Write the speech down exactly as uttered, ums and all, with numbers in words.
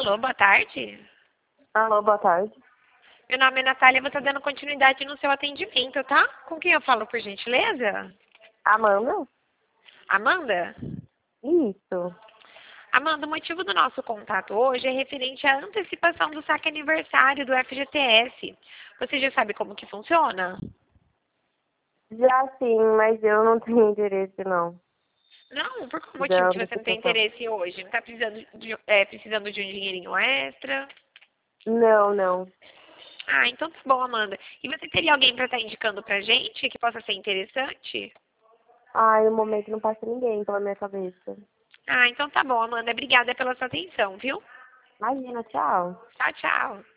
Alô, boa tarde. Alô, boa tarde. Meu nome é Natália, vou estar dando continuidade no seu atendimento, tá? Com quem eu falo, por gentileza? Amanda? Amanda? Isso. Amanda, o motivo do nosso contato hoje é referente à antecipação do saque aniversário do F G T S. Você já sabe como que funciona? Já sim, mas eu não tenho interesse, não. Não, por qual Da motivo que você não tem antecipação. interesse hoje? Não está precisando de, é, precisando de um dinheirinho extra? Não, não. Ah, então tá bom, Amanda. E você teria alguém para estar indicando pra gente que possa ser interessante? Ai, no momento não passa ninguém pela minha cabeça. Ah, então tá bom, Amanda. Obrigada pela sua atenção, viu? Imagina, tchau. Tchau, tchau.